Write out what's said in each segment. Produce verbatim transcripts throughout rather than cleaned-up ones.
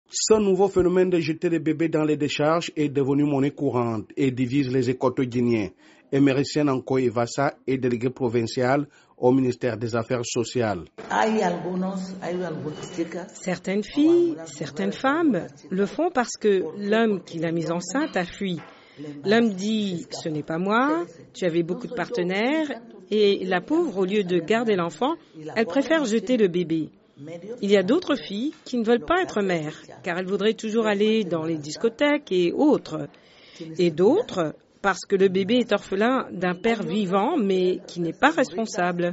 Ce nouveau phénomène de jeter des bébés dans les décharges est devenu monnaie courante et divise les écoles guinéens. Emericienne Ankoy Vassa est déléguée provinciale au ministère des Affaires sociales. Certaines filles, certaines femmes le font parce que l'homme qui l'a mise enceinte a fui. L'homme dit « ce n'est pas moi, tu avais beaucoup de partenaires » et la pauvre, au lieu de garder l'enfant, elle préfère jeter le bébé. Il y a d'autres filles qui ne veulent pas être mères, car elles voudraient toujours aller dans les discothèques et autres. Et d'autres, parce que le bébé est orphelin d'un père vivant, mais qui n'est pas responsable.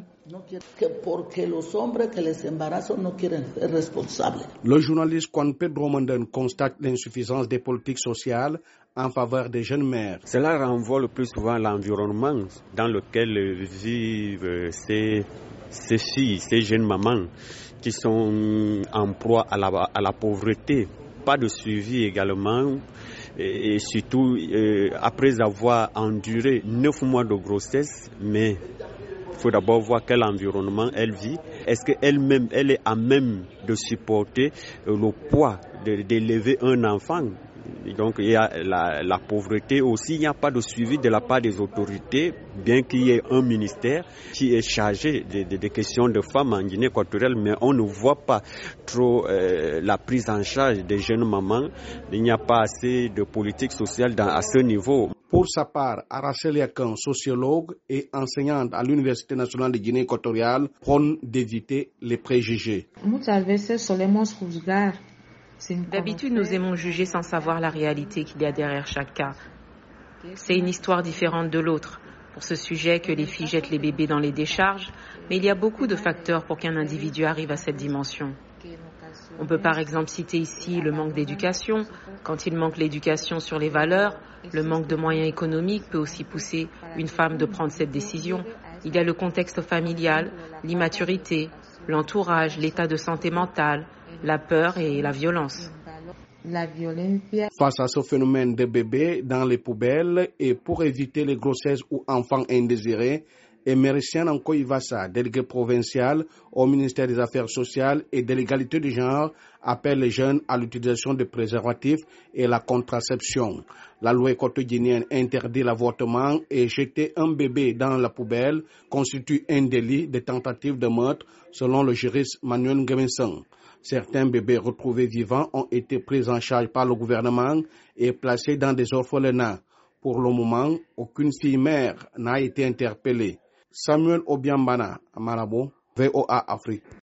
Le journaliste Juan Pedro Manden constate l'insuffisance des politiques sociales en faveur des jeunes mères. Cela renvoie le plus souvent à l'environnement dans lequel vivent ces, ces filles, ces jeunes mamans qui sont en proie à la, à la pauvreté. Pas de suivi également. Et, et surtout, euh, après avoir enduré neuf mois de grossesse, mais il faut d'abord voir quel environnement elle vit. Est-ce qu'elle-même, elle est à même de supporter le poids de, d'élever un enfant? Donc il y a la, la pauvreté aussi, il n'y a pas de suivi de la part des autorités, bien qu'il y ait un ministère qui est chargé des de, de questions de femmes en Guinée équatoriale, mais on ne voit pas trop euh, la prise en charge des jeunes mamans. Il n'y a pas assez de politique sociale dans, à ce niveau. Pour sa part, Aracel Yakan, sociologue et enseignante à l'Université nationale de Guinée équatoriale, prône d'éviter les préjugés. D'habitude, nous aimons juger sans savoir la réalité qu'il y a derrière chaque cas. C'est une histoire différente de l'autre. Pour ce sujet que les filles jettent les bébés dans les décharges, mais il y a beaucoup de facteurs pour qu'un individu arrive à cette dimension. On peut par exemple citer ici le manque d'éducation. Quand il manque l'éducation sur les valeurs, le manque de moyens économiques peut aussi pousser une femme de prendre cette décision. Il y a le contexte familial, l'immaturité, l'entourage, l'état de santé mentale, la peur et la violence. Face à ce phénomène de bébés dans les poubelles et pour éviter les grossesses ou enfants indésirés, Emericienne Ankoy Vassa, déléguée provinciale au ministère des Affaires sociales et de l'égalité du genre, appelle les jeunes à l'utilisation de préservatifs et la contraception. La loi équatorienne interdit l'avortement et jeter un bébé dans la poubelle constitue un délit de tentative de meurtre selon le juriste Manuel Ngemeson. Certains bébés retrouvés vivants ont été pris en charge par le gouvernement et placés dans des orphelinats. Pour le moment, aucune fille mère n'a été interpellée. Samuel Obiambana, Malabo, V O A Afrique.